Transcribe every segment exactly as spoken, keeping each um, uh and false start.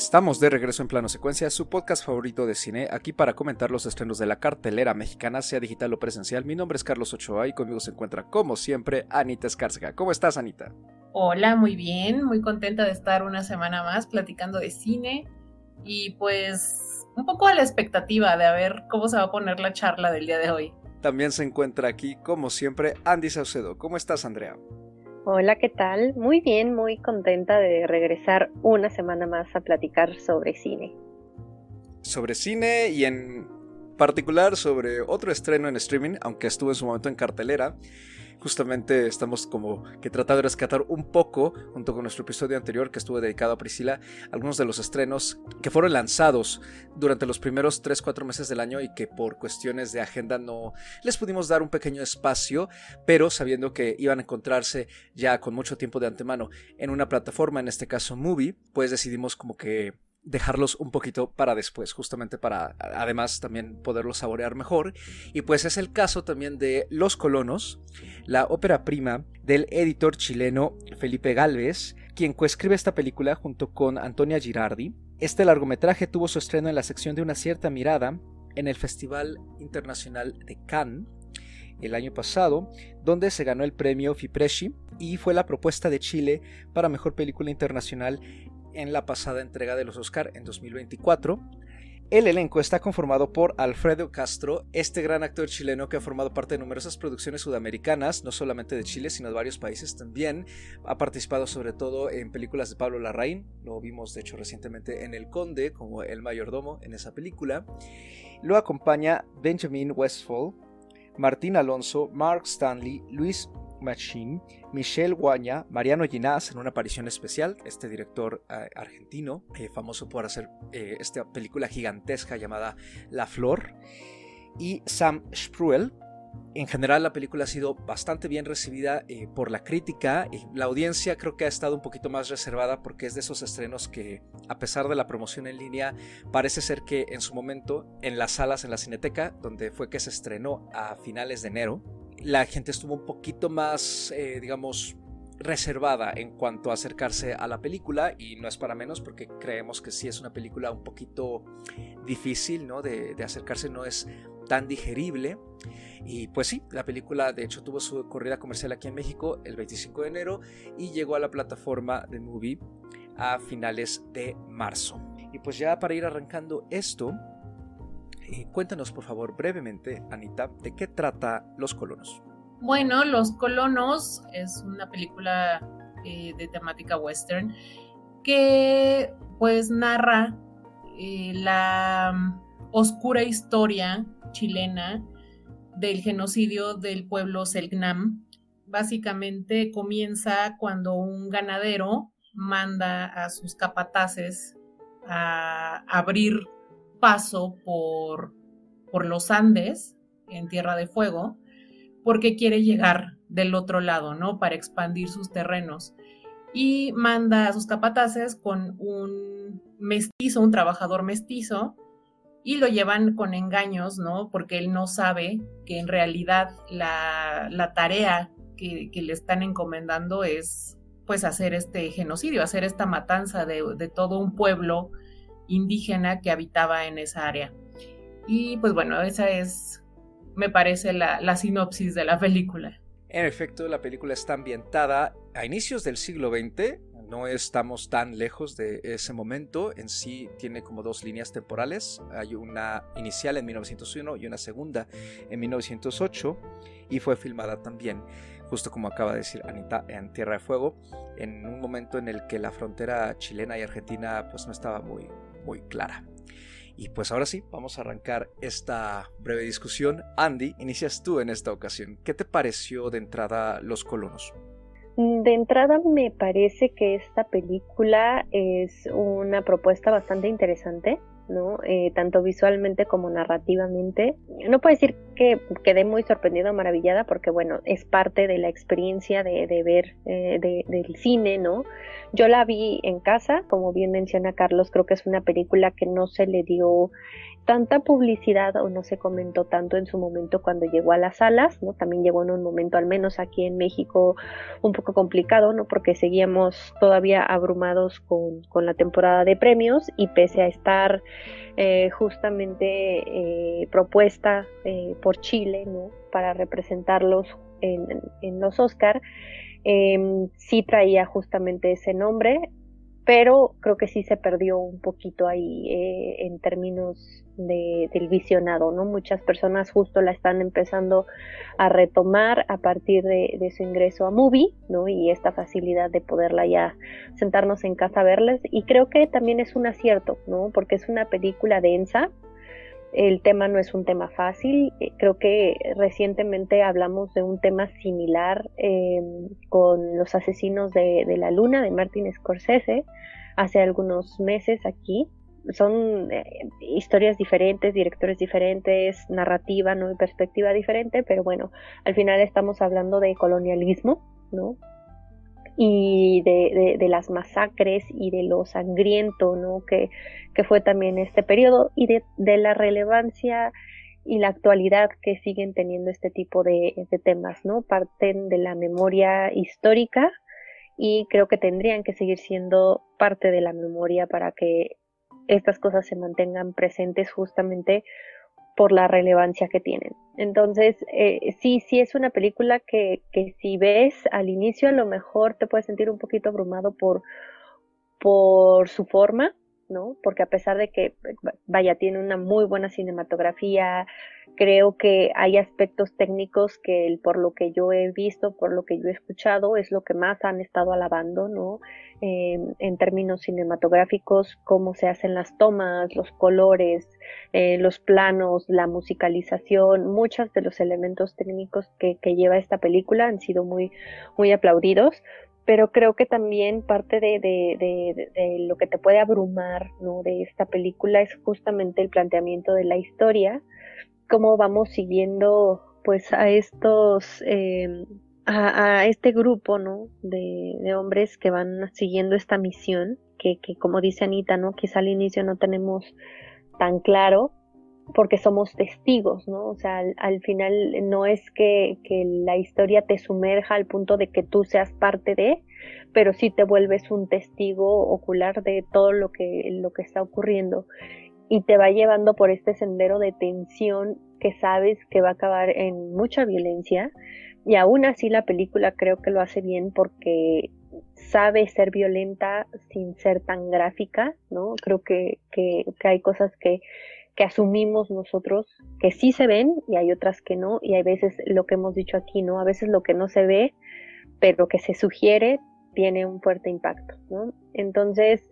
Estamos de regreso en Plano Secuencia, su podcast favorito de cine, aquí para comentar los estrenos de la cartelera mexicana, sea digital o presencial. Mi nombre es Carlos Ochoa y conmigo se encuentra, como siempre, Anita Escárcega. ¿Cómo estás, Anita? Hola, muy bien, muy contenta de estar una semana más platicando de cine y pues un poco a la expectativa de a ver cómo se va a poner la charla del día de hoy. También se encuentra aquí, como siempre, Andy Saucedo. ¿Cómo estás, Andrea? Hola, ¿qué tal? Muy bien, muy contenta de regresar una semana más a platicar sobre cine. Sobre cine y en particular sobre otro estreno en streaming, aunque estuvo en su momento en cartelera. Justamente estamos como que tratando de rescatar un poco, junto con nuestro episodio anterior que estuvo dedicado a Priscila, algunos de los estrenos que fueron lanzados durante los primeros tres cuatro meses del año y que por cuestiones de agenda no les pudimos dar un pequeño espacio, pero sabiendo que iban a encontrarse ya con mucho tiempo de antemano en una plataforma, en este caso Movie, pues decidimos como que dejarlos un poquito para después, justamente para además también poderlos saborear mejor. Y pues es el caso también de Los Colonos, la ópera prima del editor chileno Felipe Gálvez, quien coescribe esta película junto con Antonia Girardi. Este largometraje tuvo su estreno en la sección de Una cierta mirada en el Festival Internacional de Cannes el año pasado, donde se ganó el premio Fipresci y fue la propuesta de Chile para Mejor Película Internacional en la pasada entrega de los Oscar en dos mil veinticuatro. El elenco está conformado por Alfredo Castro, este gran actor chileno que ha formado parte de numerosas producciones sudamericanas, no solamente de Chile, sino de varios países también. Ha participado sobre todo en películas de Pablo Larraín, lo vimos de hecho recientemente en El Conde, como el mayordomo en esa película. Lo acompaña Benjamin Westphal, Martín Alonso, Mark Stanley, Luis Machín, Michelle Guaña, Mariano Ginás en una aparición especial, este director eh, argentino, eh, famoso por hacer eh, esta película gigantesca llamada La Flor, y Sam Spruell. En general la película ha sido bastante bien recibida eh, por la crítica, y la audiencia creo que ha estado un poquito más reservada porque es de esos estrenos que, a pesar de la promoción en línea, parece ser que en su momento en las salas, en la Cineteca, donde fue que se estrenó a finales de enero, la gente estuvo un poquito más, eh, digamos, reservada en cuanto a acercarse a la película, y no es para menos porque creemos que sí es una película un poquito difícil, ¿no? de, de acercarse, no es tan digerible. Y pues sí, la película de hecho tuvo su corrida comercial aquí en México el veinticinco de enero y llegó a la plataforma de Movie a finales de marzo. Y pues ya para ir arrancando esto, Eh, cuéntanos por favor brevemente, Anita, ¿de qué trata Los Colonos? Bueno, Los Colonos es una película eh, de temática western que pues narra eh, la oscura historia chilena del genocidio del pueblo Selknam. Básicamente comienza cuando un ganadero manda a sus capataces a abrir paso por, por los Andes en Tierra de Fuego porque quiere llegar del otro lado, ¿no? Para expandir sus terrenos, y manda a sus capataces con un mestizo, un trabajador mestizo, y lo llevan con engaños, ¿no? Porque él no sabe que en realidad la, la tarea que, que le están encomendando es pues hacer este genocidio, hacer esta matanza de, de todo un pueblo indígena que habitaba en esa área. Y pues bueno, esa es, me parece, la, la sinopsis de la película. En efecto, la película está ambientada a inicios del siglo veinte, no estamos tan lejos de ese momento. En sí tiene como dos líneas temporales, hay una inicial en mil novecientos uno y una segunda en mil novecientos ocho, y fue filmada también, justo como acaba de decir Anita, en Tierra de Fuego, en un momento en el que la frontera chilena y argentina pues no estaba muy muy clara. Y pues ahora sí, vamos a arrancar esta breve discusión. Andy, inicias tú en esta ocasión. ¿Qué te pareció de entrada Los Colonos? De entrada me parece que esta película es una propuesta bastante interesante, ¿no? Eh, tanto visualmente como narrativamente. No puedo decir que que quedé muy sorprendida, maravillada, porque bueno, es parte de la experiencia de, de ver eh, de, del cine, ¿no? Yo la vi en casa, como bien menciona Carlos, creo que es una película que no se le dio tanta publicidad o no se comentó tanto en su momento cuando llegó a las salas, ¿no? También llegó en un momento, al menos aquí en México, un poco complicado, ¿no? Porque seguíamos todavía abrumados con, con la temporada de premios y pese a estar eh, justamente eh, propuesta eh, por Chile, ¿no? Para representarlos en, en los Oscar, eh, sí traía justamente ese nombre, pero creo que sí se perdió un poquito ahí eh, en términos de, del visionado, ¿no? Muchas personas justo la están empezando a retomar a partir de, de su ingreso a Movie, ¿no? Y esta facilidad de poderla ya sentarnos en casa a verles, y creo que también es un acierto, ¿no? Porque es una película densa. El tema no es un tema fácil. Creo que recientemente hablamos de un tema similar eh, con Los asesinos de, de la luna de Martin Scorsese hace algunos meses aquí. Son eh, historias diferentes, directores diferentes, narrativa, ¿no? Y perspectiva diferente, pero bueno, al final estamos hablando de colonialismo, ¿no? Y de, de, de las masacres y de lo sangriento, ¿no? que, que fue también este periodo, y de, de la relevancia y la actualidad que siguen teniendo este tipo de, de temas, ¿no? Parten de la memoria histórica y creo que tendrían que seguir siendo parte de la memoria para que estas cosas se mantengan presentes justamente por la relevancia que tienen. Entonces, eh, sí, sí es una película que, que si ves al inicio a lo mejor te puedes sentir un poquito abrumado por, por su forma, ¿no? Porque a pesar de que, vaya, tiene una muy buena cinematografía, creo que hay aspectos técnicos que por lo que yo he visto, por lo que yo he escuchado, es lo que más han estado alabando, ¿no? Eh, en términos cinematográficos, cómo se hacen las tomas, los colores, eh, los planos, la musicalización, muchos de los elementos técnicos que, que lleva esta película han sido muy, muy aplaudidos. Pero creo que también parte de, de, de, de lo que te puede abrumar, ¿no? De esta película es justamente el planteamiento de la historia, cómo vamos siguiendo pues a estos eh, a, a este grupo, ¿no? de, de hombres que van siguiendo esta misión que, que como dice Anita, ¿no? Quizá al inicio no tenemos tan claro porque somos testigos, ¿no? O sea, al, al final no es que, que la historia te sumerja al punto de que tú seas parte de, pero sí te vuelves un testigo ocular de todo lo que, lo que está ocurriendo y te va llevando por este sendero de tensión que sabes que va a acabar en mucha violencia, y aún así la película creo que lo hace bien porque sabe ser violenta sin ser tan gráfica, ¿no? Creo que, que, que hay cosas que que asumimos nosotros que sí se ven y hay otras que no, y hay veces lo que hemos dicho aquí, ¿no? A veces lo que no se ve, pero que se sugiere, tiene un fuerte impacto, ¿no? Entonces,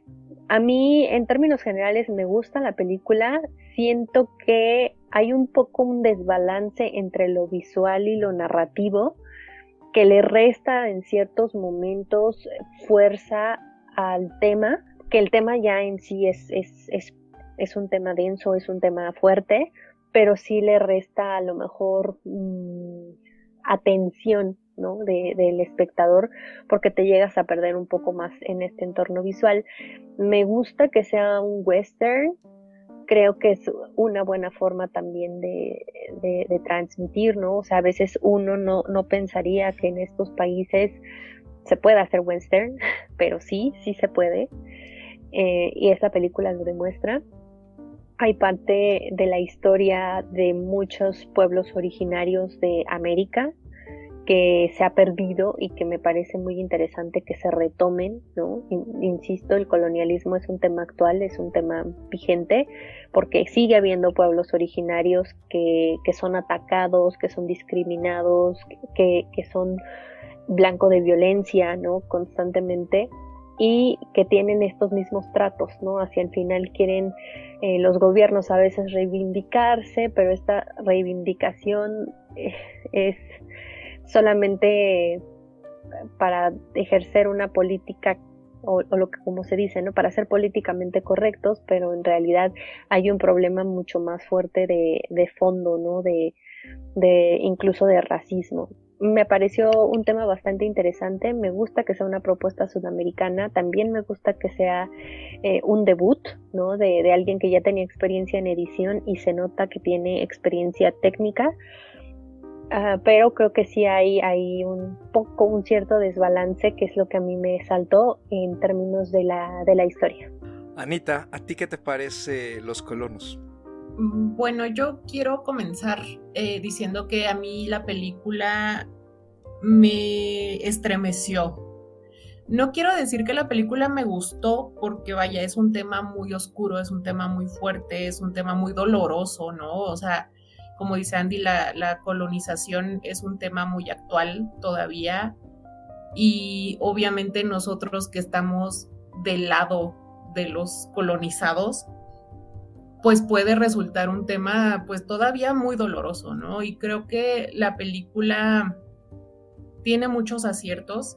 a mí, en términos generales, me gusta la película. Siento que hay un poco un desbalance entre lo visual y lo narrativo, que le resta en ciertos momentos fuerza al tema, que el tema ya en sí es, es, es es un tema denso, es un tema fuerte, pero sí le resta a lo mejor mmm, atención, ¿no? De, del espectador, porque te llegas a perder un poco más en este entorno visual. Me gusta que sea un western, creo que es una buena forma también de, de, de transmitir, ¿no? O sea, a veces uno no, no pensaría que en estos países se puede hacer western, pero sí, sí se puede, eh, y esta película lo demuestra. Hay parte de la historia de muchos pueblos originarios de América que se ha perdido y que me parece muy interesante que se retomen, ¿no? Insisto, el colonialismo es un tema actual, es un tema vigente, porque sigue habiendo pueblos originarios que, que son atacados, que son discriminados, que, que son blanco de violencia, ¿no? Constantemente, y que tienen estos mismos tratos, ¿no? Hacia el final quieren eh, los gobiernos a veces reivindicarse, pero esta reivindicación eh, es solamente para ejercer una política o, o lo que como se dice, ¿no? Para ser políticamente correctos, pero en realidad hay un problema mucho más fuerte de, de fondo, ¿no? De, de incluso de racismo. Me pareció un tema bastante interesante, me gusta que sea una propuesta sudamericana, también me gusta que sea eh, un debut, ¿no? De, de alguien que ya tenía experiencia en edición y se nota que tiene experiencia técnica, uh, pero creo que sí hay, hay un poco, un cierto desbalance, que es lo que a mí me saltó en términos de la, de la historia. Anita, ¿a ti qué te parece Los Colonos? Bueno, yo quiero comenzar eh, diciendo que a mí la película me estremeció. No quiero decir que la película me gustó, porque vaya, es un tema muy oscuro, es un tema muy fuerte, es un tema muy doloroso, ¿no? O sea, como dice Andy, la, la colonización es un tema muy actual todavía, y obviamente nosotros que estamos del lado de los colonizados, pues puede resultar un tema pues todavía muy doloroso, ¿no? Y creo que la película tiene muchos aciertos,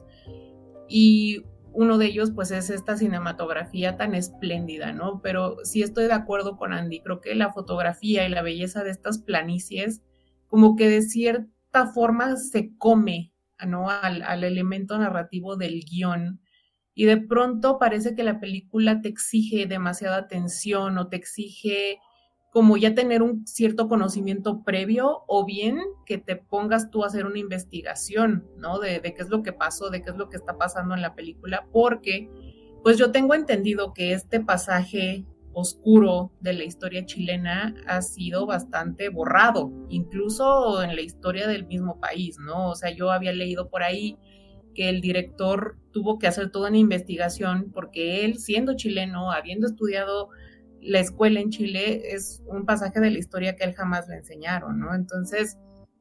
y uno de ellos pues es esta cinematografía tan espléndida, ¿no? Pero sí estoy de acuerdo con Andy, creo que la fotografía y la belleza de estas planicies como que de cierta forma se come, ¿no? Al, al elemento narrativo del guión. Y de pronto parece que la película te exige demasiada atención, o te exige como ya tener un cierto conocimiento previo, o bien que te pongas tú a hacer una investigación, ¿no? De, de qué es lo que pasó, de qué es lo que está pasando en la película, porque pues yo tengo entendido que este pasaje oscuro de la historia chilena ha sido bastante borrado, incluso en la historia del mismo país, ¿no? O sea, yo había leído por ahí que el director tuvo que hacer toda una investigación, porque él, siendo chileno, habiendo estudiado la escuela en Chile, es un pasaje de la historia que él jamás le enseñaron, ¿no? Entonces,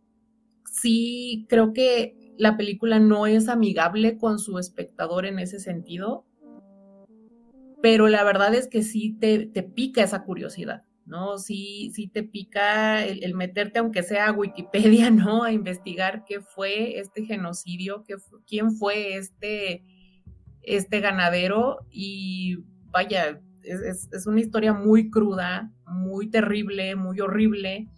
sí creo que la película no es amigable con su espectador en ese sentido, pero la verdad es que sí te, te pica esa curiosidad, ¿no? Sí, sí te pica el, el meterte, aunque sea a Wikipedia, ¿no? A investigar qué fue este genocidio, qué, quién fue este, este ganadero, y vaya, es, es, es una historia muy cruda, muy terrible, muy horrible,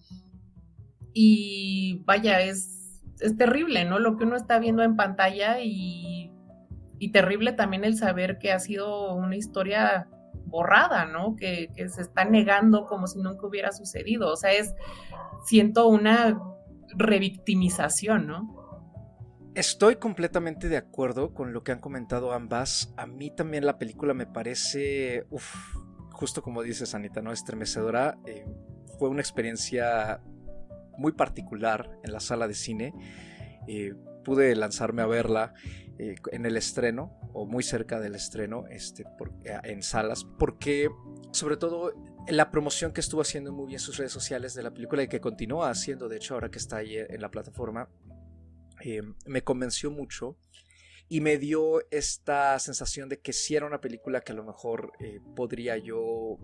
y vaya, es, es terrible, ¿no? Lo que uno está viendo en pantalla, y, y terrible también el saber que ha sido una historia borrada, ¿no? Que, que se está negando como si nunca hubiera sucedido. O sea, es, siento una revictimización, ¿no? Estoy completamente de acuerdo con lo que han comentado ambas. A mí también la película me parece, uf, justo como dices, Anita, ¿no? Estremecedora. Eh, fue una experiencia muy particular en la sala de cine. Eh, pude lanzarme a verla eh, en el estreno, o muy cerca del estreno, este, por, eh, en salas, porque sobre todo la promoción que estuvo haciendo muy bien en sus redes sociales de la película, y que continúa haciendo, de hecho, ahora que está ahí en la plataforma, eh, me convenció mucho, y me dio esta sensación de que sí era una película que a lo mejor eh, podría yo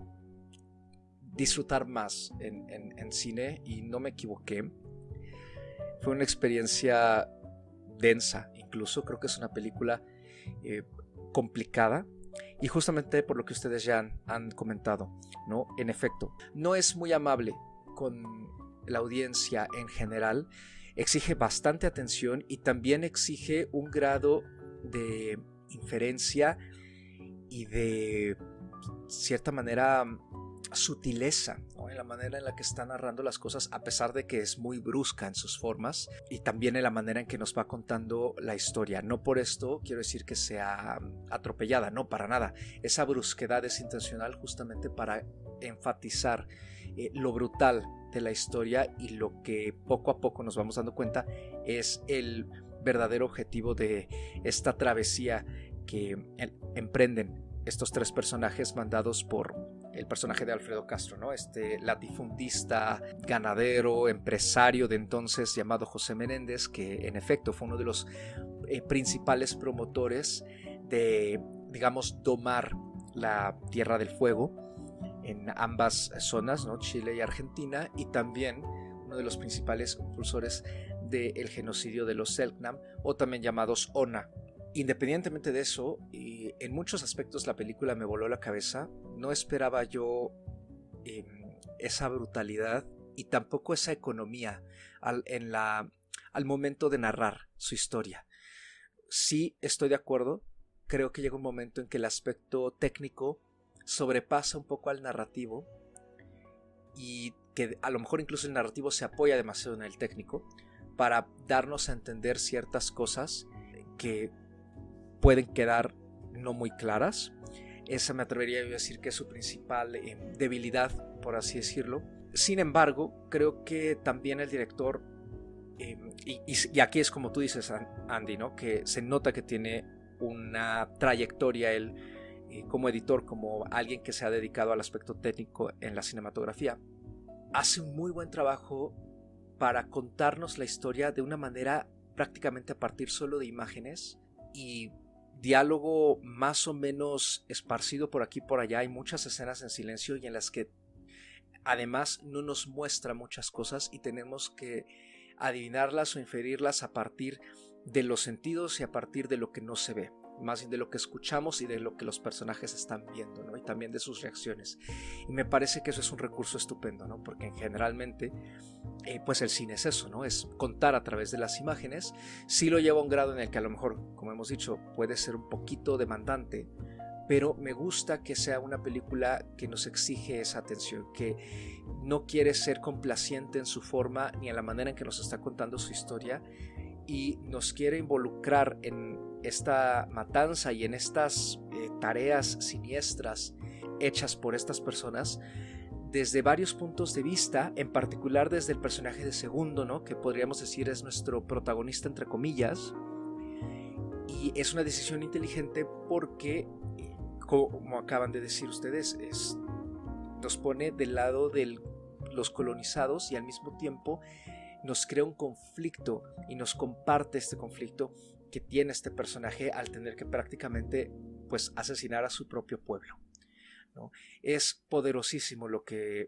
disfrutar más en, en, en cine, y no me equivoqué. Fue una experiencia densa, incluso creo que es una película eh, complicada, y justamente por lo que ustedes ya han, han comentado, ¿no? En efecto, no es muy amable con la audiencia en general, exige bastante atención, y también exige un grado de inferencia y de cierta manera sutileza, ¿no? En la manera en la que está narrando las cosas, a pesar de que es muy brusca en sus formas, y también en la manera en que nos va contando la historia. No por esto quiero decir que sea atropellada, no, para nada. Esa brusquedad es intencional, justamente para enfatizar eh, lo brutal de la historia, y lo que poco a poco nos vamos dando cuenta es el verdadero objetivo de esta travesía que emprenden estos tres personajes, mandados por el personaje de Alfredo Castro, ¿no? Este latifundista, ganadero, empresario de entonces, llamado José Menéndez, que en efecto fue uno de los eh, principales promotores de, digamos, domar la Tierra del Fuego en ambas zonas, ¿no? Chile y Argentina, y también uno de los principales impulsores del genocidio de los Selknam, o también llamados Ona. Independientemente de eso, y que en muchos aspectos la película me voló la cabeza. No esperaba yo eh, esa brutalidad y tampoco esa economía al, en la, al momento de narrar su historia. Sí, estoy de acuerdo. Creo que llega un momento en que el aspecto técnico sobrepasa un poco al narrativo y que a lo mejor incluso el narrativo se apoya demasiado en el técnico para darnos a entender ciertas cosas que pueden quedar no muy claras. Esa me atrevería a decir que es su principal eh, debilidad, por así decirlo. Sin embargo, creo que también el director, eh, y, y aquí es como tú dices, Andy, ¿no? Que se nota que tiene una trayectoria él eh, como editor, como alguien que se ha dedicado al aspecto técnico en la cinematografía. Hace un muy buen trabajo para contarnos la historia de una manera prácticamente a partir solo de imágenes y diálogo más o menos esparcido por aquí y por allá. Hay muchas escenas en silencio y en las que además no nos muestra muchas cosas y tenemos que adivinarlas o inferirlas a partir de los sentidos y a partir de lo que no se ve, más bien de lo que escuchamos y de lo que los personajes están viendo, ¿no? Y también de sus reacciones. Y me parece que eso es un recurso estupendo, ¿no? Porque generalmente eh, pues el cine es eso, ¿no? Es contar a través de las imágenes. Sí lo lleva a un grado en el que a lo mejor, como hemos dicho, puede ser un poquito demandante, pero me gusta que sea una película que nos exige esa atención, que no quiere ser complaciente en su forma ni en la manera en que nos está contando su historia, y nos quiere involucrar en esta matanza y en estas eh, tareas siniestras hechas por estas personas desde varios puntos de vista, en particular desde el personaje de Segundo, ¿no? Que podríamos decir es nuestro protagonista entre comillas, y es una decisión inteligente porque, como acaban de decir ustedes, es, nos pone del lado de los colonizados y al mismo tiempo nos crea un conflicto y nos comparte este conflicto que tiene este personaje al tener que prácticamente pues asesinar a su propio pueblo, ¿no? Es poderosísimo lo que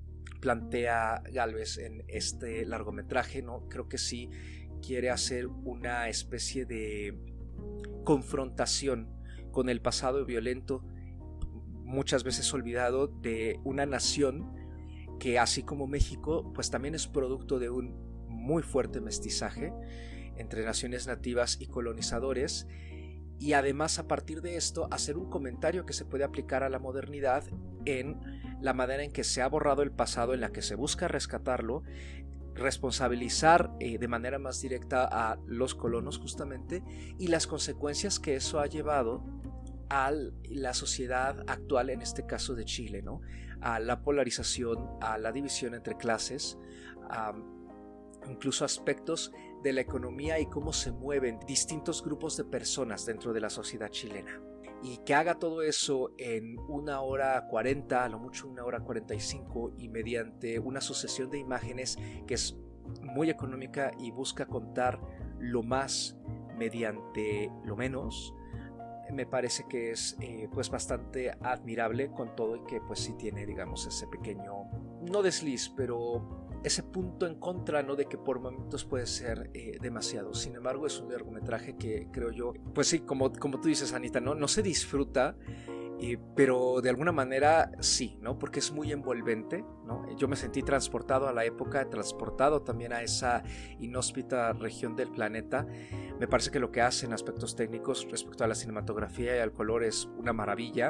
plantea Gálvez en este largometraje, ¿no? Creo que sí quiere hacer una especie de confrontación con el pasado violento, muchas veces olvidado, de una nación que, así como México, pues también es producto de un muy fuerte mestizaje entre naciones nativas y colonizadores, y además a partir de esto hacer un comentario que se puede aplicar a la modernidad en la manera en que se ha borrado el pasado, en la que se busca rescatarlo, responsabilizar eh, de manera más directa a los colonos justamente, y las consecuencias que eso ha llevado a la sociedad actual, en este caso de Chile, ¿no? A la polarización, a la división entre clases, a incluso aspectos de la economía y cómo se mueven distintos grupos de personas dentro de la sociedad chilena. Y que haga todo eso en una hora cuarenta, a lo mucho una hora cuarenta y cinco, y mediante una sucesión de imágenes que es muy económica y busca contar lo más mediante lo menos, me parece que es eh, pues bastante admirable, con todo y que pues sí tiene, digamos, ese pequeño, no desliz, pero ese punto en contra, ¿no? De que por momentos puede ser eh, demasiado. Sin embargo, es un largometraje que creo yo, pues sí, como, como tú dices, Anita, ¿no? No se disfruta, eh, pero de alguna manera sí, ¿no? Porque es muy envolvente, ¿no? Yo me sentí transportado a la época, transportado también a esa inhóspita región del planeta. Me parece que lo que hace en aspectos técnicos respecto a la cinematografía y al color es una maravilla,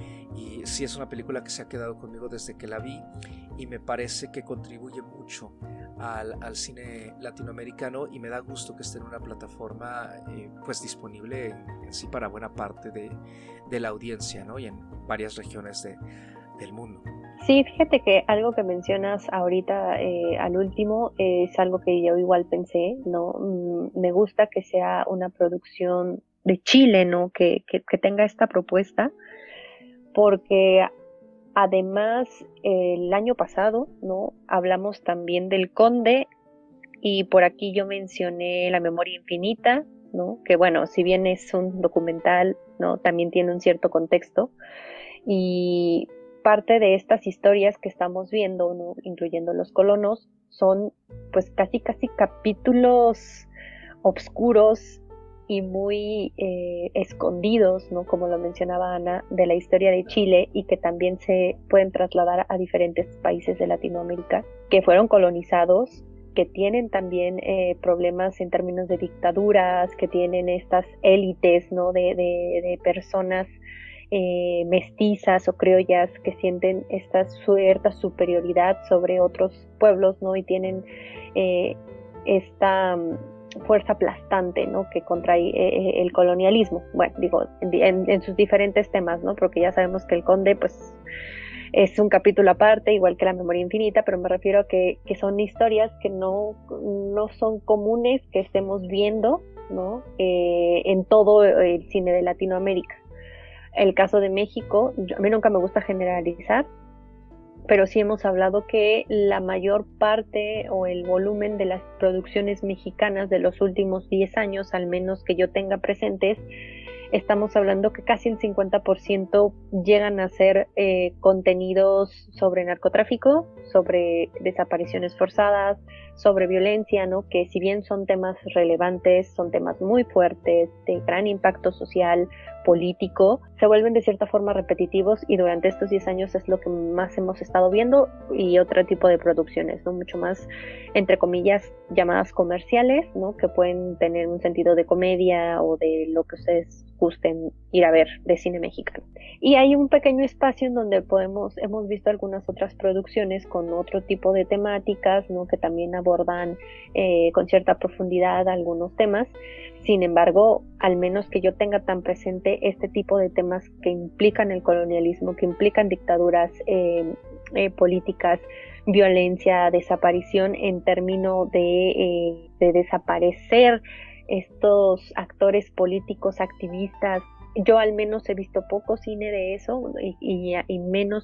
y sí es una película que se ha quedado conmigo desde que la vi, y me parece que contribuye mucho al, al cine latinoamericano, y me da gusto que esté en una plataforma eh, pues disponible en, en sí para buena parte de, de la audiencia, ¿no? Y en varias regiones de, del mundo. Sí, fíjate que algo que mencionas ahorita eh, al último eh, es algo que yo igual pensé, ¿no? Mm, me gusta que sea una producción de Chile, ¿no? Que, que, que tenga esta propuesta, porque además eh, el año pasado, ¿no? Hablamos también del Conde, y por aquí yo mencioné La Memoria Infinita, ¿no? Que bueno, si bien es un documental, ¿no? También tiene un cierto contexto, y parte de estas historias que estamos viendo, ¿no? Incluyendo Los Colonos, son pues casi casi capítulos obscuros y muy eh, escondidos, ¿no? Como lo mencionaba Ana, de la historia de Chile y que también se pueden trasladar a diferentes países de Latinoamérica que fueron colonizados, que tienen también eh, problemas en términos de dictaduras, que tienen estas élites, ¿no? de, de, de personas eh, mestizas o criollas que sienten esta cierta superioridad sobre otros pueblos, ¿no? Y tienen eh, esta fuerza aplastante, ¿no? Que contrae eh, el colonialismo. Bueno, digo, en, en sus diferentes temas, ¿no? Porque ya sabemos que el Conde, pues, es un capítulo aparte, igual que La Memoria Infinita, pero me refiero a que, que son historias que no, no son comunes que estemos viendo, ¿no? Eh, en todo el cine de Latinoamérica. El caso de México, yo, a mí nunca me gusta generalizar, pero sí hemos hablado que la mayor parte o el volumen de las producciones mexicanas de los últimos diez años, al menos que yo tenga presentes, estamos hablando que casi el cincuenta por ciento llegan a ser eh, contenidos sobre narcotráfico, sobre desapariciones forzadas, sobre violencia, ¿no? Que si bien son temas relevantes, son temas muy fuertes, de gran impacto social, político, se vuelven de cierta forma repetitivos y durante estos diez años es lo que más hemos estado viendo y otro tipo de producciones, ¿no? Mucho más, entre comillas, llamadas comerciales, ¿no? Que pueden tener un sentido de comedia o de lo que ustedes gusten ir a ver de cine mexicano. Y hay un pequeño espacio en donde podemos, hemos visto algunas otras producciones con otro tipo de temáticas, ¿no? Que también abordan eh, con cierta profundidad algunos temas. Sin embargo, al menos que yo tenga tan presente este tipo de temas que implican el colonialismo, que implican dictaduras eh, eh, políticas, violencia, desaparición en términos de, eh, de desaparecer estos actores políticos, activistas. Yo al menos he visto poco cine de eso y, y, y menos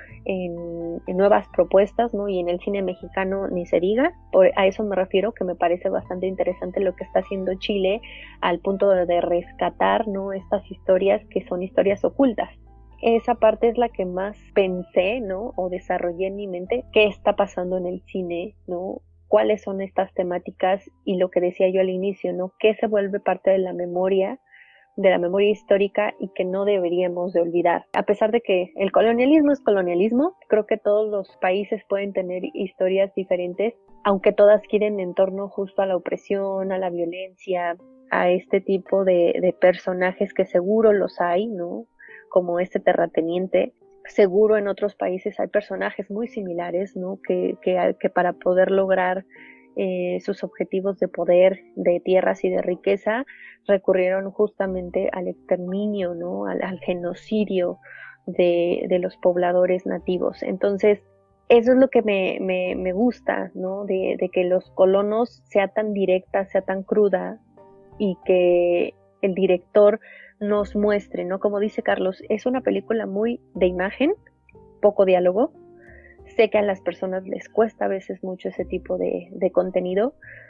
en, en nuevas propuestas, ¿no? Y en el cine mexicano ni se diga. Por, a eso me refiero, que me parece bastante interesante lo que está haciendo Chile al punto de, de rescatar, ¿no? Estas historias que son historias ocultas. Esa parte es la que más pensé, ¿no? O desarrollé en mi mente, qué está pasando en el cine, ¿no? Cuáles son estas temáticas y lo que decía yo al inicio, ¿no? ¿Qué se vuelve parte de la memoria, de la memoria histórica y que no deberíamos de olvidar? A pesar de que el colonialismo es colonialismo, creo que todos los países pueden tener historias diferentes, aunque todas giren en torno justo a la opresión, a la violencia, a este tipo de, de personajes que seguro los hay, ¿no? Como este terrateniente. Seguro en otros países hay personajes muy similares, ¿no? Que, que, que para poder lograr eh, sus objetivos de poder, de tierras y de riqueza, recurrieron justamente al exterminio, ¿no? Al, al genocidio de, de los pobladores nativos. Entonces, eso es lo que me, me, me gusta, ¿no? De, de que los colonos sea tan directa, sea tan cruda y que el director nos muestre, ¿no? Como dice Carlos, es una película muy de imagen, poco diálogo. Sé que a las personas les cuesta a veces mucho ese tipo de, de contenido,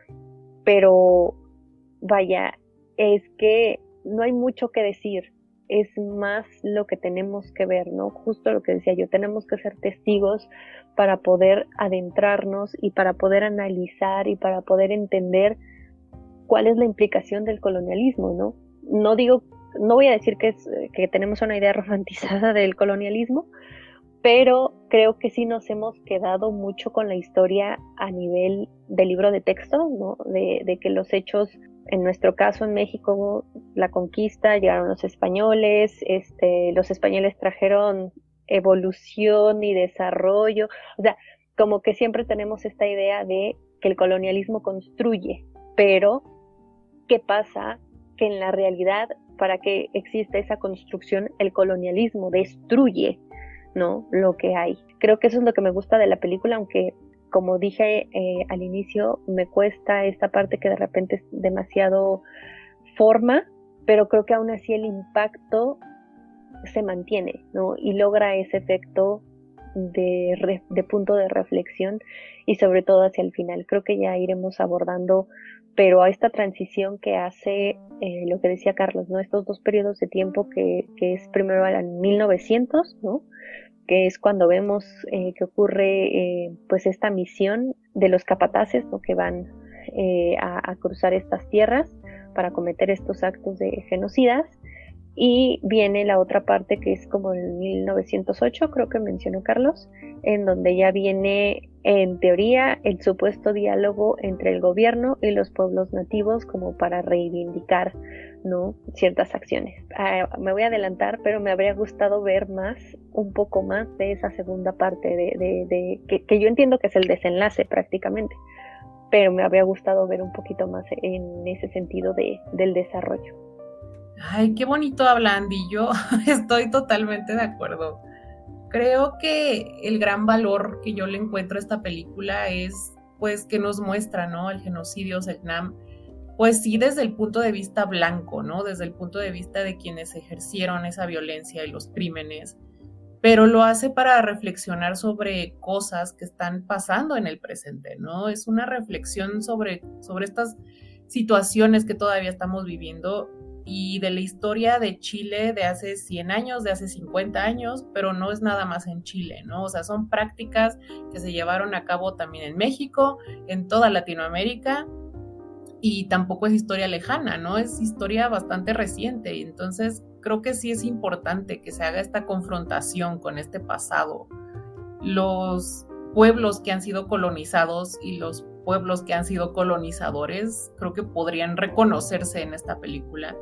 pero vaya, es que no hay mucho que decir, es más lo que tenemos que ver, ¿no? Justo lo que decía yo, tenemos que ser testigos para poder adentrarnos y para poder analizar y para poder entender cuál es la implicación del colonialismo, ¿no? No digo No voy a decir que, es, que tenemos una idea romantizada del colonialismo, pero creo que sí nos hemos quedado mucho con la historia a nivel de libro de texto, ¿no? De, de que los hechos, en nuestro caso en México, la conquista, llegaron los españoles, este, los españoles trajeron evolución y desarrollo, o sea, como que siempre tenemos esta idea de que el colonialismo construye, pero ¿qué pasa? Que en la realidad, para que exista esa construcción, el colonialismo destruye, ¿no? Lo que hay. Creo que eso es lo que me gusta de la película, aunque, como dije eh, al inicio, me cuesta esta parte que de repente es demasiado forma, pero creo que aún así el impacto se mantiene, ¿no? Y logra ese efecto de, re, de punto de reflexión y sobre todo hacia el final. Creo que ya iremos abordando, pero a esta transición que hace eh, lo que decía Carlos, ¿no? Estos dos periodos de tiempo que, que es primero a mil novecientos, ¿no? Que es cuando vemos eh, que ocurre eh, pues esta misión de los capataces, ¿no? Que van eh, a, a cruzar estas tierras para cometer estos actos de genocidas. Y viene la otra parte que es como en mil novecientos ocho, creo que mencionó Carlos, en donde ya viene en teoría el supuesto diálogo entre el gobierno y los pueblos nativos como para reivindicar, ¿no?, ciertas acciones. Uh, me voy a adelantar, pero me habría gustado ver más, un poco más de esa segunda parte de, de, de que, que yo entiendo que es el desenlace prácticamente, pero me habría gustado ver un poquito más en ese sentido de, del desarrollo. Ay, qué bonito habla Andy, yo estoy totalmente de acuerdo. Creo que el gran valor que yo le encuentro a esta película es, pues, que nos muestra, ¿no?, el genocidio Selknam, pues sí, desde el punto de vista blanco, ¿no?, desde el punto de vista de quienes ejercieron esa violencia y los crímenes, pero lo hace para reflexionar sobre cosas que están pasando en el presente, ¿no? Es una reflexión sobre, sobre estas situaciones que todavía estamos viviendo y de la historia de Chile de hace cien años, de hace cincuenta años, pero no es nada más en Chile, ¿no? O sea, son prácticas que se llevaron a cabo también en México, en toda Latinoamérica, y tampoco es historia lejana, ¿no? Es historia bastante reciente, y entonces creo que sí es importante que se haga esta confrontación con este pasado. Los pueblos que han sido colonizados y los pueblos que han sido colonizadores, creo que podrían reconocerse en esta película.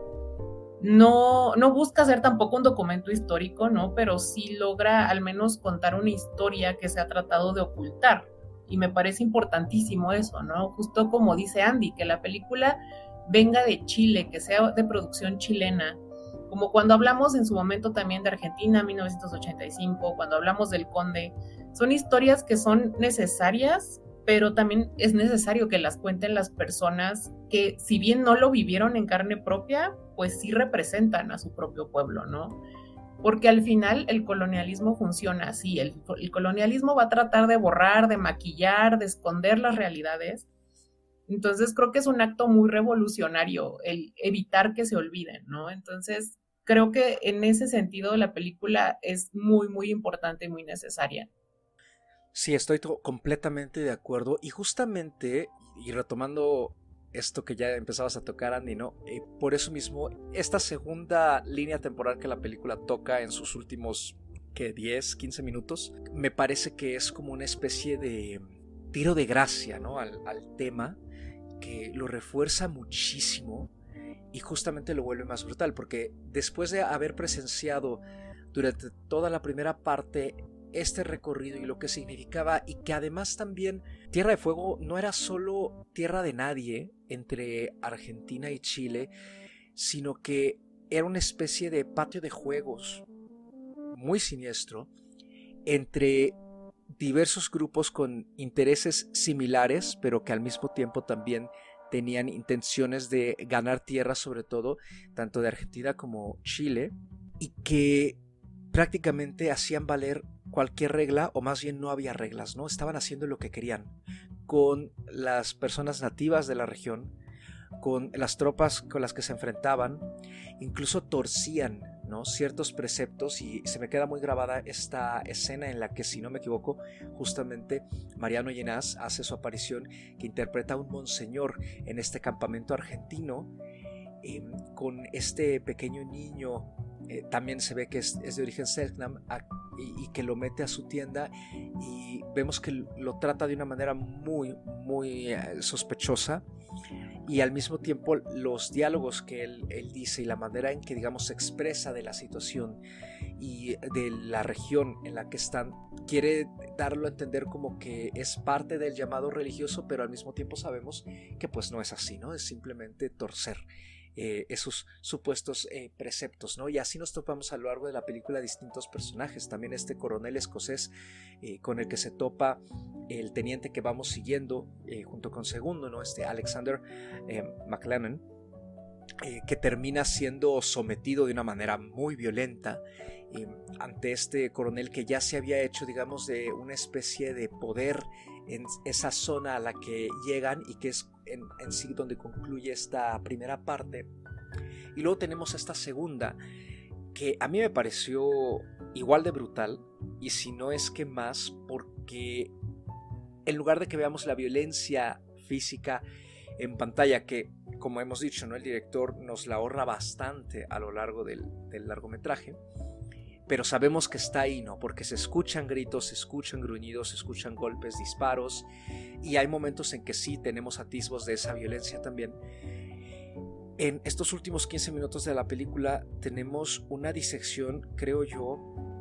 No, no busca ser tampoco un documento histórico, ¿no? Pero sí logra al menos contar una historia que se ha tratado de ocultar. Y me parece importantísimo eso, ¿no? Justo como dice Andy, que la película venga de Chile, que sea de producción chilena. Como cuando hablamos en su momento también de Argentina, mil novecientos ochenta y cinco, cuando hablamos del Conde. Son historias que son necesarias, pero también es necesario que las cuenten las personas que, si bien no lo vivieron en carne propia, pues sí representan a su propio pueblo, ¿no? Porque al final el colonialismo funciona así, el, el colonialismo va a tratar de borrar, de maquillar, de esconder las realidades. Entonces creo que es un acto muy revolucionario el evitar que se olviden, ¿no? Entonces creo que en ese sentido la película es muy, muy importante y muy necesaria. Sí, estoy to- completamente de acuerdo. Y justamente, y retomando esto que ya empezabas a tocar, Andy, ¿no? Eh, por eso mismo, esta segunda línea temporal que la película toca en sus últimos, ¿qué? diez, quince minutos, me parece que es como una especie de tiro de gracia, ¿no?, al, al tema, que lo refuerza muchísimo y justamente lo vuelve más brutal, porque después de haber presenciado durante toda la primera parte este recorrido y lo que significaba, y que además también Tierra de Fuego no era solo tierra de nadie entre Argentina y Chile, sino que era una especie de patio de juegos muy siniestro entre diversos grupos con intereses similares, pero que al mismo tiempo también tenían intenciones de ganar tierra, sobre todo tanto de Argentina como Chile, y que prácticamente hacían valer cualquier regla, o más bien no había reglas, ¿no? Estaban haciendo lo que querían con las personas nativas de la región, con las tropas con las que se enfrentaban, incluso torcían, ¿no?, ciertos preceptos, y se me queda muy grabada esta escena en la que, si no me equivoco, justamente Mariano Llenás hace su aparición, que interpreta a un monseñor en este campamento argentino, eh, con este pequeño niño. Eh, también se ve que es, es de origen Selknam, a, y, y que lo mete a su tienda, y vemos que lo trata de una manera muy, muy eh, sospechosa, y al mismo tiempo los diálogos que él, él dice y la manera en que, digamos, se expresa de la situación y de la región en la que están, quiere darlo a entender como que es parte del llamado religioso, pero al mismo tiempo sabemos que pues no es así, ¿no? Es simplemente torcer Eh, esos supuestos eh, preceptos, ¿no? Y así nos topamos a lo largo de la película distintos personajes. También este coronel escocés eh, con el que se topa el teniente que vamos siguiendo eh, junto con Segundo, ¿no? Este Alexander eh, McLennan, eh, que termina siendo sometido de una manera muy violenta eh, ante este coronel que ya se había hecho, digamos, de una especie de poder en esa zona a la que llegan, y que es en, en sí donde concluye esta primera parte. Y luego tenemos esta segunda, que a mí me pareció igual de brutal, y si no es que más, porque en lugar de que veamos la violencia física en pantalla, que como hemos dicho, ¿no? El director nos la ahorra bastante a lo largo del, del largometraje, pero sabemos que está ahí, ¿no? Porque se escuchan gritos, se escuchan gruñidos, se escuchan golpes, disparos, y hay momentos en que sí tenemos atisbos de esa violencia también. En estos últimos quince minutos de la película tenemos una disección, creo yo,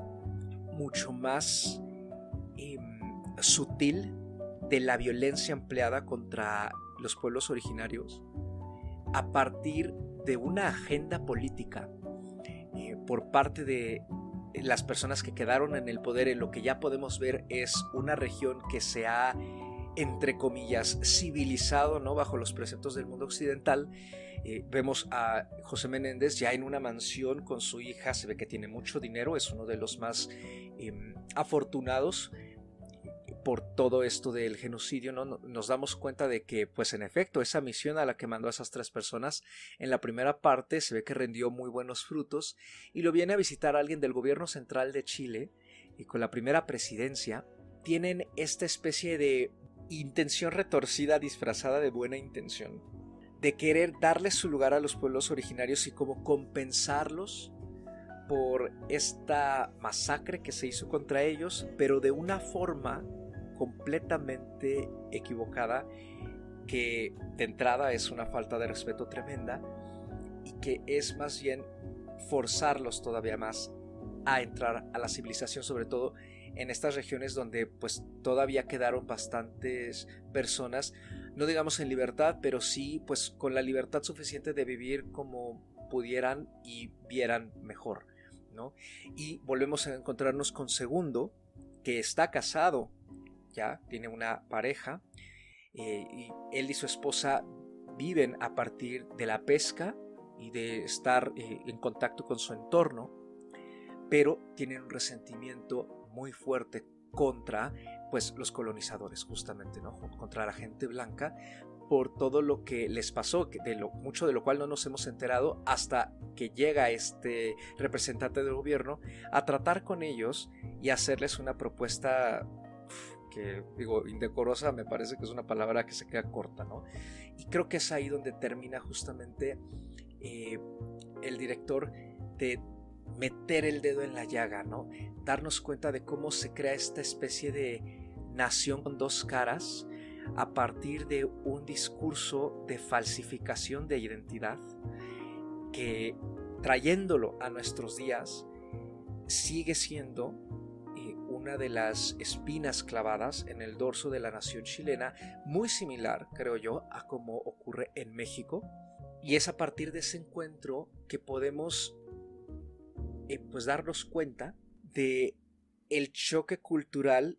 mucho más eh, sutil de la violencia empleada contra los pueblos originarios a partir de una agenda política eh, por parte de las personas que quedaron en el poder. En lo que ya podemos ver es una región que se ha, entre comillas, civilizado, ¿no? Bajo los preceptos del mundo occidental. Eh, vemos a José Menéndez ya en una mansión con su hija, se ve que tiene mucho dinero, es uno de los más eh, afortunados por todo esto del genocidio, ¿no? Nos damos cuenta de que, pues en efecto, esa misión a la que mandó a esas tres personas en la primera parte se ve que rindió muy buenos frutos, y lo viene a visitar alguien del gobierno central de Chile, y con la primera presidencia tienen esta especie de intención retorcida disfrazada de buena intención, de querer darles su lugar a los pueblos originarios y como compensarlos por esta masacre que se hizo contra ellos, pero de una forma completamente equivocada, que de entrada es una falta de respeto tremenda y que es más bien forzarlos todavía más a entrar a la civilización, sobre todo en estas regiones donde pues todavía quedaron bastantes personas, no digamos en libertad, pero sí pues con la libertad suficiente de vivir como pudieran y vieran mejor, ¿no? Y volvemos a encontrarnos con Segundo, que está casado, ya tiene una pareja, eh, y él y su esposa viven a partir de la pesca y de estar eh, en contacto con su entorno, pero tienen un resentimiento muy fuerte contra pues los colonizadores, justamente, ¿no? Contra la gente blanca, por todo lo que les pasó, de lo, mucho de lo cual no nos hemos enterado hasta que llega este representante del gobierno a tratar con ellos y hacerles una propuesta que, digo, indecorosa, me parece que es una palabra que se queda corta, ¿no? Y creo que es ahí donde termina justamente eh, el director de meter el dedo en la llaga, ¿no? Darnos cuenta de cómo se crea esta especie de nación con dos caras a partir de un discurso de falsificación de identidad que, trayéndolo a nuestros días, sigue siendo eh, una de las espinas clavadas en el dorso de la nación chilena, muy similar, creo yo, a como ocurre en México. Y es a partir de ese encuentro que podemos Eh, pues darnos cuenta de el choque cultural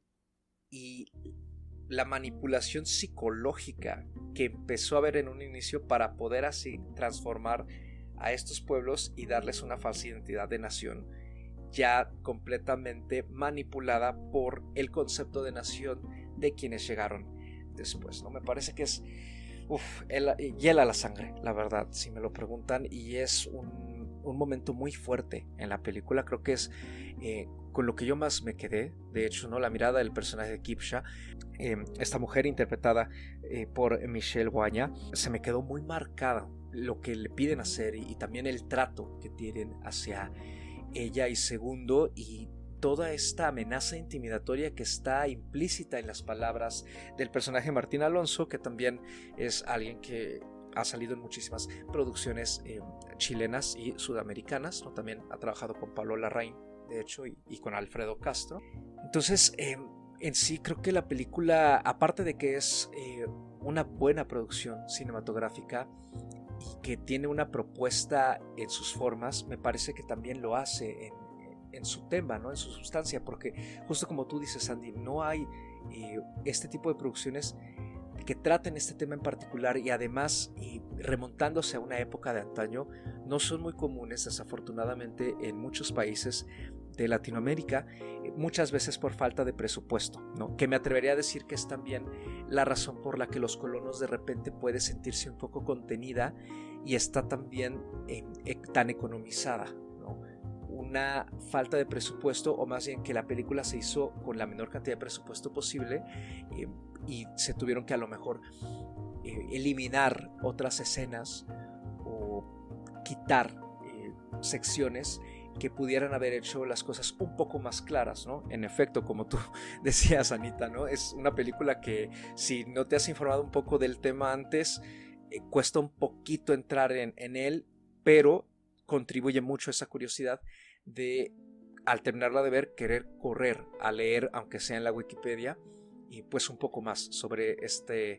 y la manipulación psicológica que empezó a haber en un inicio para poder así transformar a estos pueblos y darles una falsa identidad de nación, ya completamente manipulada por el concepto de nación de quienes llegaron después, ¿no? Me parece que es uf, el, hiela la sangre, la verdad, si me lo preguntan, y es un un momento muy fuerte en la película. Creo que es eh, con lo que yo más me quedé, de hecho, ¿no? La mirada del personaje de Kipcha, eh, esta mujer interpretada eh, por Michelle Guaña, se me quedó muy marcada lo que le piden hacer y, y también el trato que tienen hacia ella y Segundo, y toda esta amenaza intimidatoria que está implícita en las palabras del personaje Martín Alonso, que también es alguien que ha salido en muchísimas producciones eh, chilenas y sudamericanas, ¿no? También ha trabajado con Pablo Larraín, de hecho, y, y con Alfredo Castro. Entonces, eh, en sí creo que la película, aparte de que es eh, una buena producción cinematográfica y que tiene una propuesta en sus formas, me parece que también lo hace en, en su tema, ¿no? En su sustancia, porque justo como tú dices, Andy, no hay eh, este tipo de producciones que traten este tema en particular, y además y remontándose a una época de antaño, no son muy comunes desafortunadamente en muchos países de Latinoamérica, muchas veces por falta de presupuesto, ¿no? Que me atrevería a decir que es también la razón por la que Los Colonos de repente puede sentirse un poco contenida y está también en, en, tan economizada, ¿no? Una falta de presupuesto, o más bien que la película se hizo con la menor cantidad de presupuesto posible, eh, y se tuvieron que a lo mejor eh, eliminar otras escenas o quitar eh, secciones que pudieran haber hecho las cosas un poco más claras, ¿no? En efecto, como tú decías, Anita, ¿no? Es una película que si no te has informado un poco del tema antes, eh, cuesta un poquito entrar en, en él, pero contribuye mucho a esa curiosidad de, al terminarla de ver, querer correr a leer, aunque sea en la Wikipedia, y pues un poco más sobre este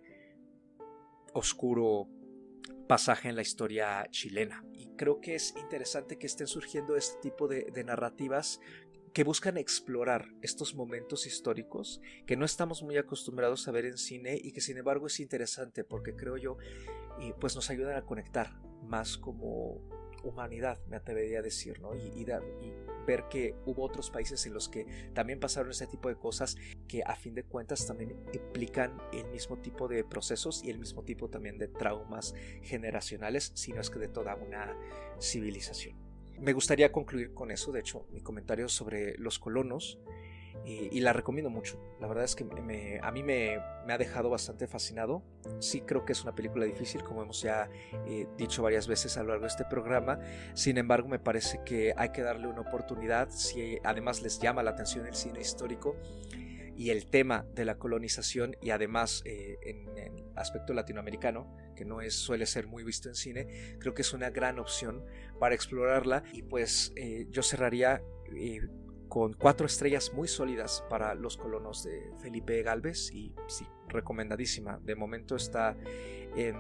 oscuro pasaje en la historia chilena. Y creo que es interesante que estén surgiendo este tipo de, de narrativas que buscan explorar estos momentos históricos que no estamos muy acostumbrados a ver en cine y que sin embargo es interesante porque creo yo y pues nos ayudan a conectar más como humanidad, me atrevería a decir, ¿no? Y, y, dar, y ver que hubo otros países en los que también pasaron ese tipo de cosas que a fin de cuentas también implican el mismo tipo de procesos y el mismo tipo también de traumas generacionales, si no es que de toda una civilización. Me gustaría concluir con eso, de hecho, mi comentario sobre Los Colonos, y, y la recomiendo mucho. La verdad es que me, a mí me, me ha dejado bastante fascinado. Sí creo que es una película difícil, como hemos ya eh, dicho varias veces a lo largo de este programa. Sin embargo, me parece que hay que darle una oportunidad si además les llama la atención el cine histórico y el tema de la colonización, y además eh, en el aspecto latinoamericano, que no es, suele ser muy visto en cine. Creo que es una gran opción para explorarla, y pues eh, yo cerraría eh, con cuatro estrellas muy sólidas para Los Colonos de Felipe Gálvez, y sí, recomendadísima. De momento está en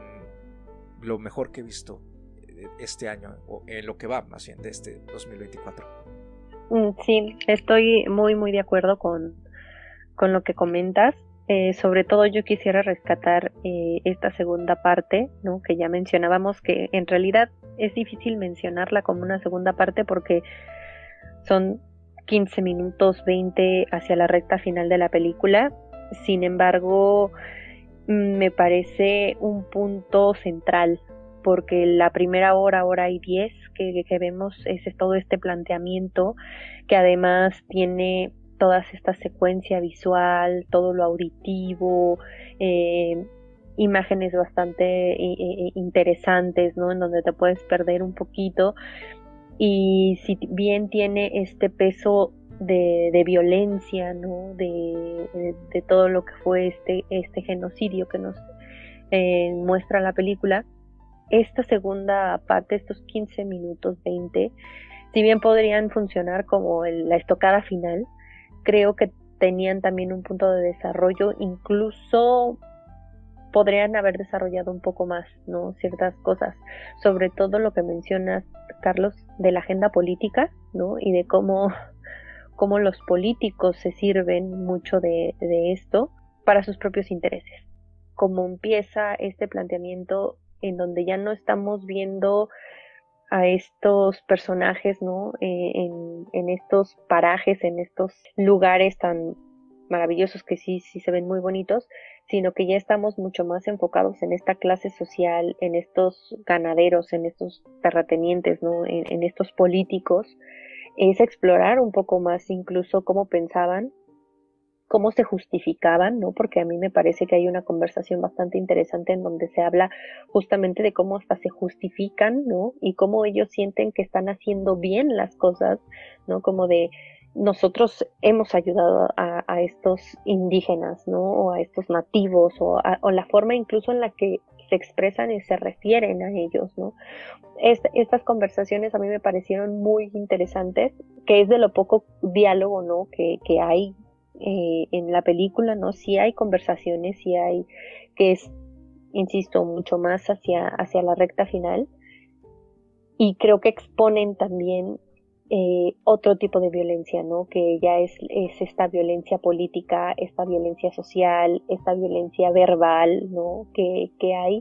lo mejor que he visto este año, o en lo que va más bien de este dos mil veinticuatro. Sí, estoy muy muy de acuerdo con, con lo que comentas. Eh, sobre todo yo quisiera rescatar eh, esta segunda parte, ¿no? Que ya mencionábamos, que en realidad es difícil mencionarla como una segunda parte porque son quince minutos, veinte hacia la recta final de la película. Sin embargo, me parece un punto central, porque la primera hora, hora y diez que, que vemos es todo este planteamiento, que además tiene toda esta secuencia visual, todo lo auditivo, eh, imágenes bastante eh, interesantes, ¿no? En donde te puedes perder un poquito. Y si bien tiene este peso de, de violencia, ¿no? De, de, de todo lo que fue este, este genocidio que nos eh, muestra la película, esta segunda parte, estos quince minutos, veinte, si bien podrían funcionar como el, la estocada final, creo que tenían también un punto de desarrollo, incluso podrían haber desarrollado un poco más, ¿no? Ciertas cosas, sobre todo lo que mencionas, Carlos, de la agenda política, ¿no? Y de cómo, cómo los políticos se sirven mucho de, de esto para sus propios intereses. Como empieza este planteamiento en donde ya no estamos viendo a estos personajes, ¿no? Eh, en, en estos parajes, en estos lugares tan maravillosos que sí, sí se ven muy bonitos, sino que ya estamos mucho más enfocados en esta clase social, en estos ganaderos, en estos terratenientes, ¿no? En, en estos políticos. Es explorar un poco más incluso cómo pensaban, cómo se justificaban, ¿no? Porque a mí me parece que hay una conversación bastante interesante en donde se habla justamente de cómo hasta se justifican, ¿no? Y cómo ellos sienten que están haciendo bien las cosas, ¿no? Como de nosotros hemos ayudado a, a estos indígenas, ¿no? O a estos nativos, o, a, o la forma incluso en la que se expresan y se refieren a ellos, ¿no? Est- estas conversaciones a mí me parecieron muy interesantes, que es de lo poco diálogo, ¿no? Que, que hay Eh, en la película, ¿no? Sí hay conversaciones, sí hay, que es, insisto, mucho más hacia, hacia la recta final, y creo que exponen también eh, otro tipo de violencia, ¿no? Que ya es, es esta violencia política, esta violencia social, esta violencia verbal, ¿no? Que, que hay,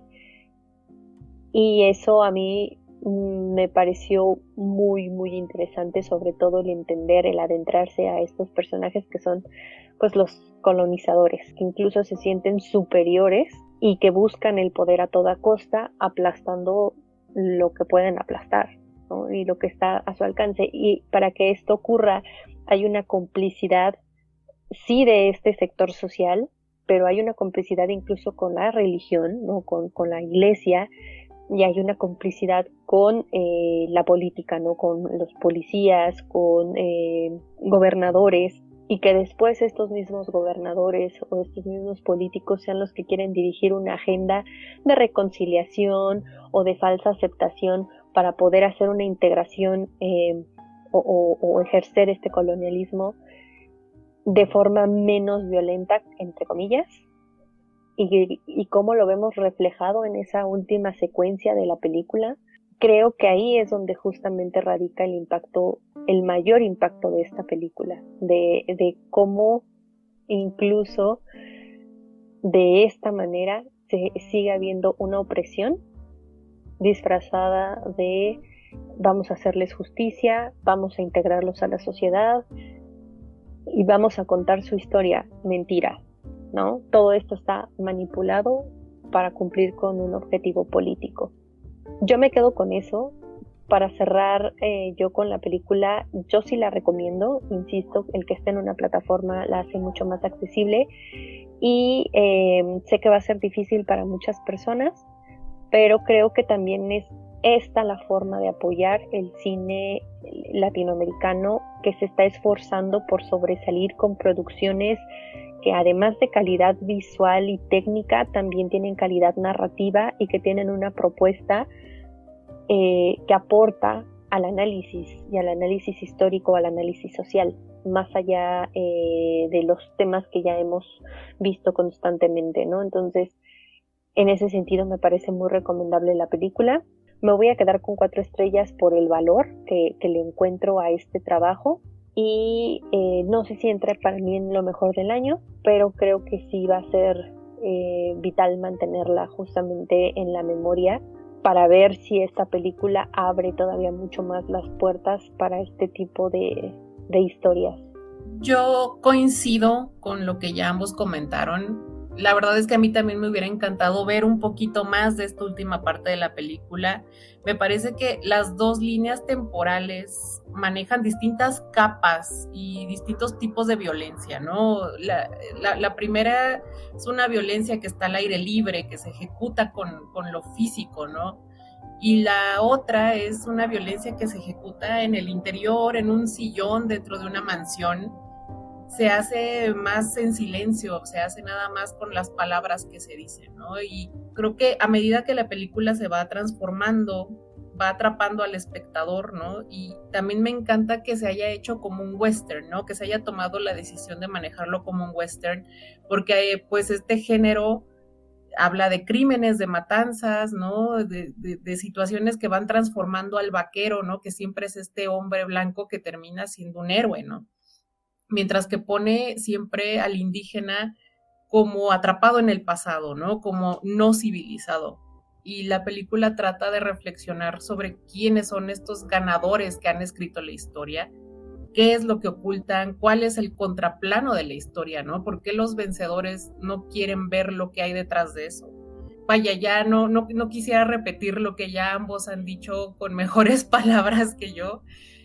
y eso a mí me pareció muy muy interesante, sobre todo el entender, el adentrarse a estos personajes que son pues los colonizadores, que incluso se sienten superiores y que buscan el poder a toda costa, aplastando lo que pueden aplastar, ¿no? Y lo que está a su alcance. Y para que esto ocurra hay una complicidad sí de este sector social, pero hay una complicidad incluso con la religión, ¿no? con, con la iglesia, y hay una complicidad con eh, la política, ¿no? Con los policías, con eh, gobernadores, y que después estos mismos gobernadores o estos mismos políticos sean los que quieren dirigir una agenda de reconciliación o de falsa aceptación para poder hacer una integración eh, o, o, o ejercer este colonialismo de forma menos violenta, entre comillas. Y, y cómo lo vemos reflejado en esa última secuencia de la película, creo que ahí es donde justamente radica el impacto, el mayor impacto de esta película, de, de cómo incluso de esta manera se sigue habiendo una opresión disfrazada de vamos a hacerles justicia, vamos a integrarlos a la sociedad y vamos a contar su historia. Mentira, ¿no? Todo esto está manipulado para cumplir con un objetivo político. Yo me quedo con eso. Para cerrar eh, yo con la película, yo sí la recomiendo, insisto, el que esté en una plataforma la hace mucho más accesible y eh, sé que va a ser difícil para muchas personas, pero creo que también es esta la forma de apoyar el cine latinoamericano que se está esforzando por sobresalir con producciones que además de calidad visual y técnica, también tienen calidad narrativa y que tienen una propuesta eh, que aporta al análisis y al análisis histórico, al análisis social, más allá eh, de los temas que ya hemos visto constantemente, ¿no? Entonces, en ese sentido me parece muy recomendable la película. Me voy a quedar con cuatro estrellas por el valor que, que le encuentro a este trabajo. Y eh, no sé si entra para mí en lo mejor del año, pero creo que sí va a ser eh, vital mantenerla justamente en la memoria para ver si esta película abre todavía mucho más las puertas para este tipo de, de historias. Yo coincido con lo que ya ambos comentaron. La verdad es que a mí también me hubiera encantado ver un poquito más de esta última parte de la película. Me parece que las dos líneas temporales manejan distintas capas y distintos tipos de violencia, ¿no? La, la, la primera es una violencia que está al aire libre, que se ejecuta con, con lo físico, ¿no? Y la otra es una violencia que se ejecuta en el interior, en un sillón dentro de una mansión. Se hace más en silencio, se hace nada más con las palabras que se dicen, ¿no? Y creo que a medida que la película se va transformando, va atrapando al espectador, ¿no? Y también me encanta que se haya hecho como un western, ¿no? Que se haya tomado la decisión de manejarlo como un western, porque pues este género habla de crímenes, de matanzas, ¿no? De, de, de situaciones que van transformando al vaquero, ¿no? Que siempre es este hombre blanco que termina siendo un héroe, ¿no? Mientras que pone siempre al indígena como atrapado en el pasado, ¿no? Como no civilizado. Y la película trata de reflexionar sobre quiénes son estos ganadores que han escrito la historia, qué es lo que ocultan, cuál es el contraplano de la historia, ¿no? ¿Por qué los vencedores no quieren ver lo que hay detrás de eso? Vaya, ya no, no, no quisiera repetir lo que ya ambos han dicho con mejores palabras que yo.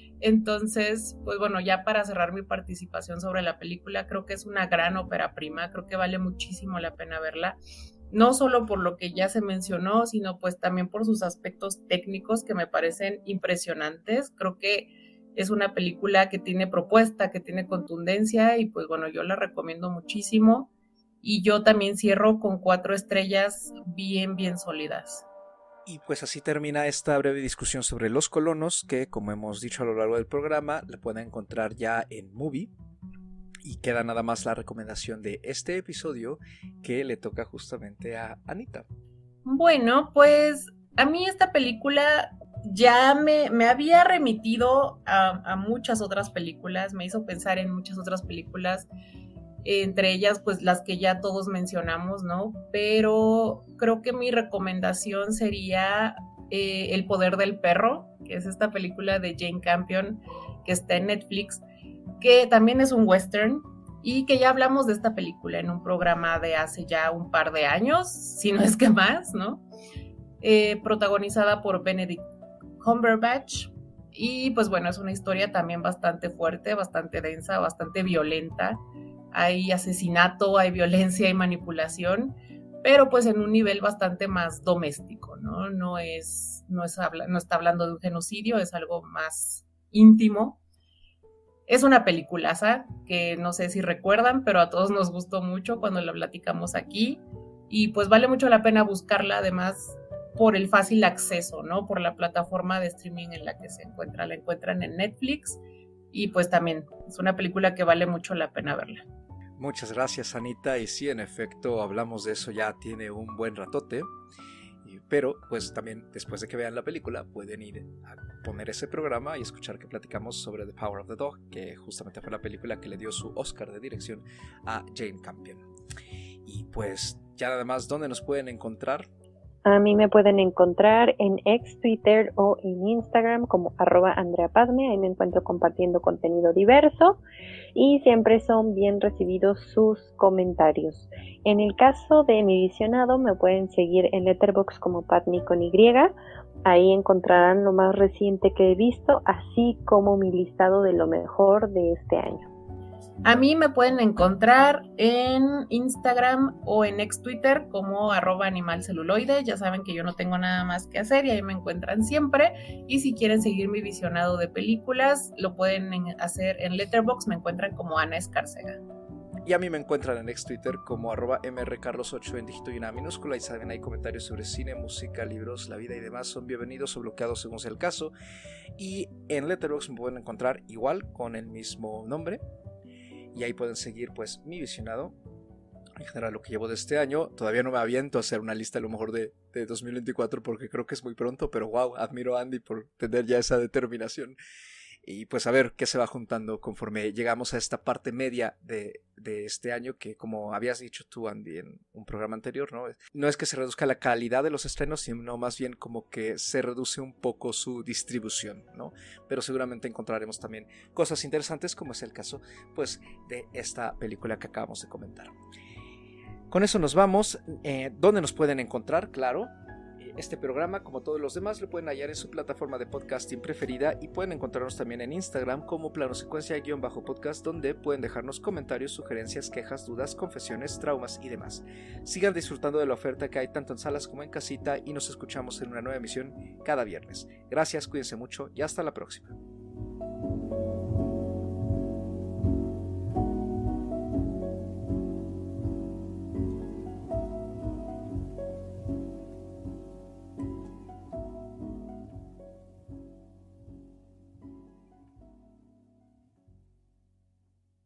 Entonces, pues bueno, ya para cerrar mi participación sobre la película, creo que es una gran ópera prima, creo que vale muchísimo la pena verla, no solo por lo que ya se mencionó, sino pues también por sus aspectos técnicos que me parecen impresionantes. Creo que es una película que tiene propuesta, que tiene contundencia y pues bueno, yo la recomiendo muchísimo y yo también cierro con cuatro estrellas bien, bien sólidas. Y pues así termina esta breve discusión sobre Los Colonos, que como hemos dicho a lo largo del programa, la pueden encontrar ya en Movie. Y queda nada más la recomendación de este episodio, que le toca justamente a Anita. Bueno, pues a mí esta película ya me, me había remitido a, a muchas otras películas, me hizo pensar en muchas otras películas, entre ellas pues las que ya todos mencionamos, ¿no? Pero creo que mi recomendación sería eh, El poder del perro, que es esta película de Jane Campion que está en Netflix, que también es un western y que ya hablamos de esta película en un programa de hace ya un par de años, si no es que más, ¿no? Eh, protagonizada por Benedict Cumberbatch y pues bueno, es una historia también bastante fuerte, bastante densa, bastante violenta, hay asesinato, hay violencia, hay manipulación, pero pues en un nivel bastante más doméstico, ¿no? No es, no es habla, no está hablando de un genocidio, es algo más íntimo. Es una peliculaza que no sé si recuerdan, pero a todos nos gustó mucho cuando la platicamos aquí, y pues vale mucho la pena buscarla, además por el fácil acceso, ¿no? Por la plataforma de streaming en la que se encuentra. La encuentran en Netflix y pues también es una película que vale mucho la pena verla. Muchas gracias, Anita, y sí, en efecto, hablamos de eso ya tiene un buen ratote, pero pues también después de que vean la película pueden ir a poner ese programa y escuchar que platicamos sobre The Power of the Dog, que justamente fue la película que le dio su Oscar de dirección a Jane Campion. Y pues ya nada más, ¿dónde nos pueden encontrar? A mí me pueden encontrar en ex Twitter o en Instagram como arroba Andrea Padme. Ahí me encuentro compartiendo contenido diverso y siempre son bien recibidos sus comentarios. En el caso de mi visionado me pueden seguir en Letterboxd como Padme con Y. Ahí encontrarán lo más reciente que he visto, así como mi listado de lo mejor de este año. A mí me pueden encontrar en Instagram o en ex Twitter como arroba animalceluloide. Ya saben que yo no tengo nada más que hacer y ahí me encuentran siempre. Y si quieren seguir mi visionado de películas, lo pueden hacer en Letterboxd. Me encuentran como Ana Escárcega. Y a mí me encuentran en ex Twitter como arroba mrcarlos ocho en dígito y una minúscula. Y saben, hay comentarios sobre cine, música, libros, la vida y demás. Son bienvenidos o bloqueados según sea el caso. Y en Letterboxd me pueden encontrar igual con el mismo nombre. Y ahí pueden seguir pues mi visionado, en general lo que llevo de este año. Todavía no me aviento a hacer una lista a lo mejor de, de dos mil veinticuatro porque creo que es muy pronto, pero wow, admiro a Andy por tener ya esa determinación. Y pues a ver qué se va juntando conforme llegamos a esta parte media de, de este año, que como habías dicho tú, Andy, en un programa anterior, ¿no? No es que se reduzca la calidad de los estrenos, sino más bien como que se reduce un poco su distribución, ¿no? Pero seguramente encontraremos también cosas interesantes, como es el caso pues de esta película que acabamos de comentar. Con eso nos vamos. Eh, ¿Dónde nos pueden encontrar? Claro, este programa, como todos los demás, lo pueden hallar en su plataforma de podcasting preferida y pueden encontrarnos también en Instagram como planosecuencia-podcast, donde pueden dejarnos comentarios, sugerencias, quejas, dudas, confesiones, traumas y demás. Sigan disfrutando de la oferta que hay tanto en salas como en casita y nos escuchamos en una nueva emisión cada viernes. Gracias, cuídense mucho y hasta la próxima.